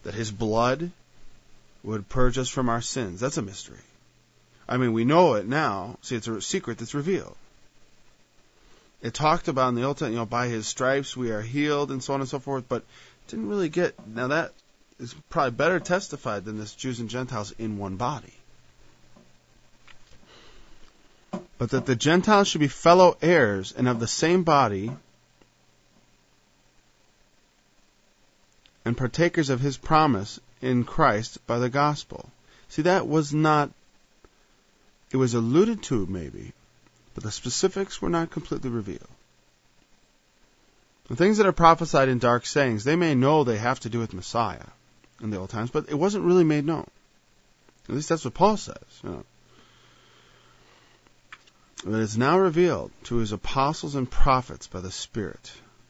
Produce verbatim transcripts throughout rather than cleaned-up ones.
that his blood would purge us from our sins. That's a mystery. I mean, we know it now. See, it's a secret that's revealed. It talked about in the Old Testament, you know, by his stripes we are healed and so on and so forth, but didn't really get, now that is probably better testified than this Jews and Gentiles in one body. But that the Gentiles should be fellow heirs and of the same body and partakers of his promise in Christ by the gospel. See, that was not, it was alluded to maybe, but the specifics were not completely revealed. The things that are prophesied in dark sayings, they may know they have to do with Messiah in the old times, but it wasn't really made known. At least that's what Paul says. You know. But it's now revealed to his apostles and prophets by the Spirit.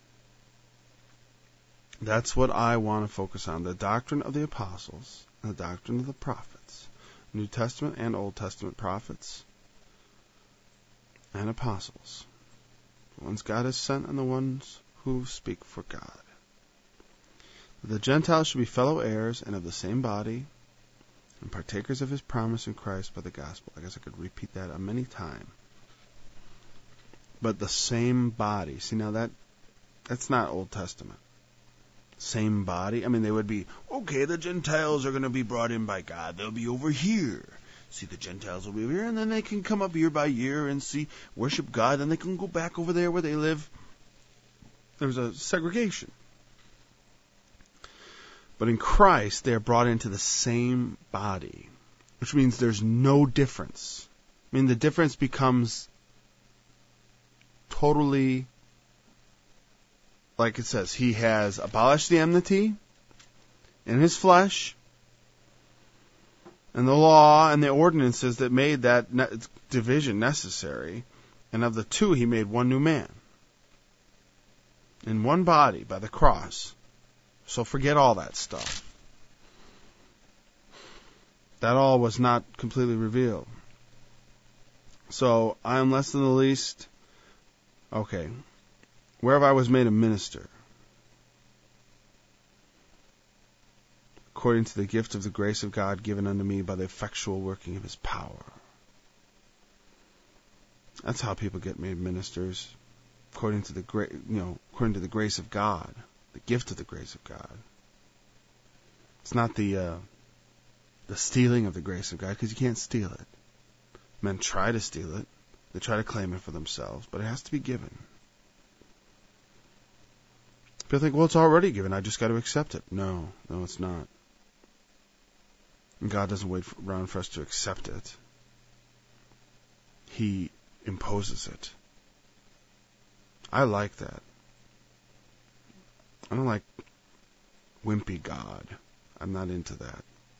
That's what I want to focus on, the doctrine of the apostles and the doctrine of the prophets. New Testament and Old Testament prophets and apostles. The ones God has sent and the ones who speak for God. The Gentiles should be fellow heirs and of the same body and partakers of his promise in Christ by the gospel. I guess I could repeat that a many times. But the same body. See, now that that's not Old Testament. Same body. I mean, they would be, okay, the Gentiles are going to be brought in by God. They'll be over here. See, the Gentiles will be over here, and then they can come up year by year and see, worship God, and they can go back over there where they live. There's a segregation. But in Christ, they are brought into the same body, which means there's no difference. I mean, the difference becomes totally, like it says, he has abolished the enmity in his flesh, and the law and the ordinances that made that ne- division necessary, and of the two he made one new man. In one body by the cross. So forget all that stuff. That all was not completely revealed. So I am less than the least. Okay. Whereof I was made a minister, according to the gift of the grace of God given unto me by the effectual working of his power. That's how people get made ministers, according to the gra- you know, according to the grace of God, the gift of the grace of God. It's not the uh, the stealing of the grace of God, because you can't steal it. Men try to steal it. They try to claim it for themselves, but it has to be given. People think, well, it's already given. I just got to accept it. No, no, it's not. And God doesn't wait for, around for us to accept it. He imposes it. I like that. I don't like wimpy God. I'm not into that.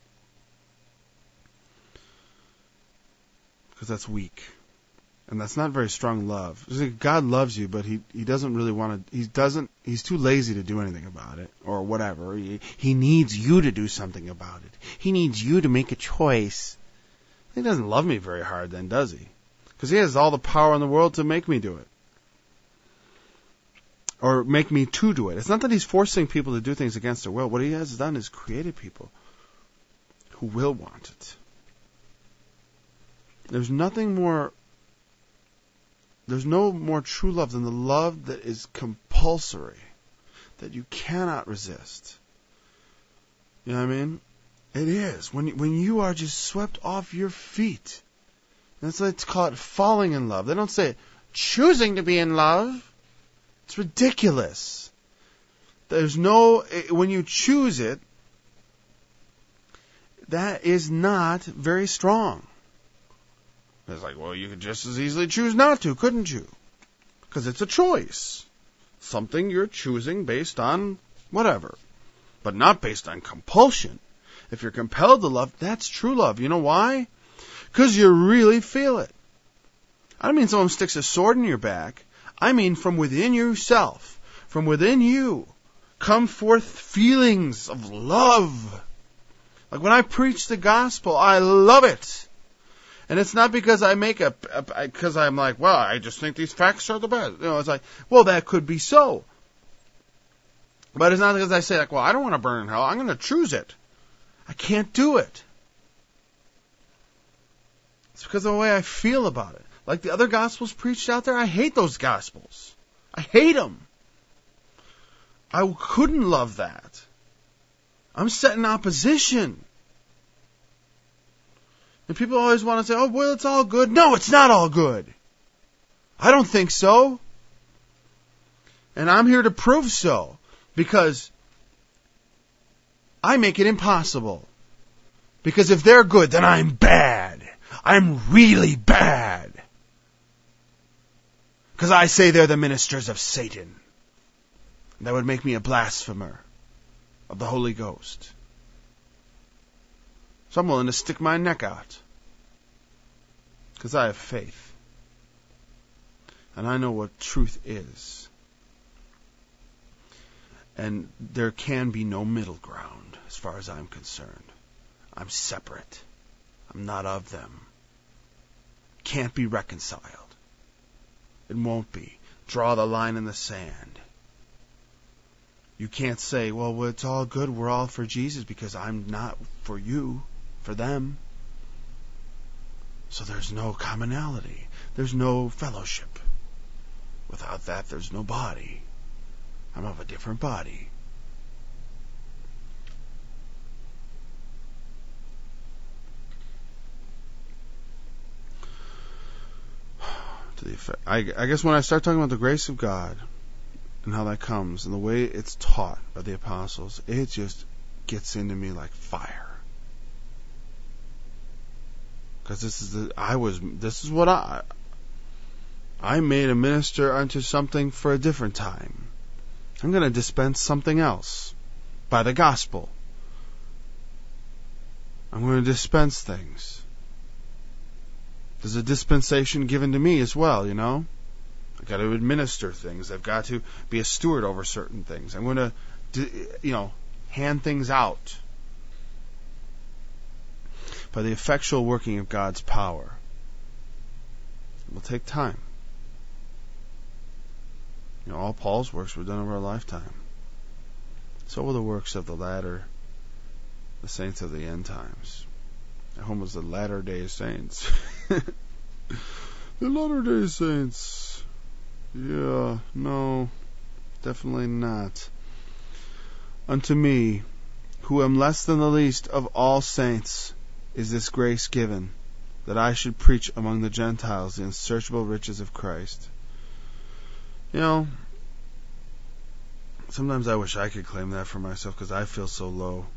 Because that's weak. And that's not very strong love. God loves you, but he, he doesn't really want to, he doesn't, he's too lazy to do anything about it, or whatever. He, he needs you to do something about it. He needs you to make a choice. He doesn't love me very hard then, does he? Because he has all the power in the world to make me do it. Or make me to do it. It's not that he's forcing people to do things against their will. What he has done is created people who will want it. There's nothing more There's no more true love than the love that is compulsory, that you cannot resist. You know what I mean? It is. When you, when you are just swept off your feet. That's why it's called falling in love. They don't say choosing to be in love. It's ridiculous. There's no, when you choose it, that is not very strong. It's like, well, you could just as easily choose not to, couldn't you? Because it's a choice. Something you're choosing based on whatever. But not based on compulsion. If you're compelled to love, that's true love. You know why? Because you really feel it. I don't mean someone sticks a sword in your back. I mean from within yourself, from within you, come forth feelings of love. Like when I preach the gospel, I love it. And it's not because I make a, because I'm like, well, I just think these facts are the best. You know, it's like, well, that could be so. But it's not because I say, like, well, I don't want to burn in hell. I'm going to choose it. I can't do it. It's because of the way I feel about it. Like the other gospels preached out there, I hate those gospels. I hate them. I couldn't love that. I'm set in opposition. And people always want to say, oh, well, it's all good. No, it's not all good. I don't think so. And I'm here to prove so. Because I make it impossible. Because if they're good, then I'm bad. I'm really bad. Because I say they're the ministers of Satan. That would make me a blasphemer of the Holy Ghost. So I'm willing to stick my neck out. Because I have faith. And I know what truth is. And there can be no middle ground as far as I'm concerned. I'm separate. I'm not of them. Can't be reconciled. It won't be. Draw the line in the sand. You can't say, well, it's all good, we're all for Jesus, because I'm not for you, for them. So there's no commonality. There's no fellowship. Without that, there's no body. I'm of a different body. To the effect, I, I guess when I start talking about the grace of God and how that comes and the way it's taught by the apostles, it just gets into me like fire. Because this is the I was this is what I I made a minister unto something for a different time. I'm going to dispense something else by the gospel. I'm going to dispense things. There's a dispensation given to me as well, you know. I've got to administer things. I've got to be a steward over certain things. I'm going to, you know, hand things out. By the effectual working of God's power. It will take time. You know, all Paul's works were done over a lifetime. So will the works of the latter, the saints of the end times. At home was the latter day saints. The latter day saints. Yeah, no, definitely not. Unto me, who am less than the least of all saints, is this grace given, that I should preach among the Gentiles the unsearchable riches of Christ. You know, sometimes I wish I could claim that for myself because I feel so low.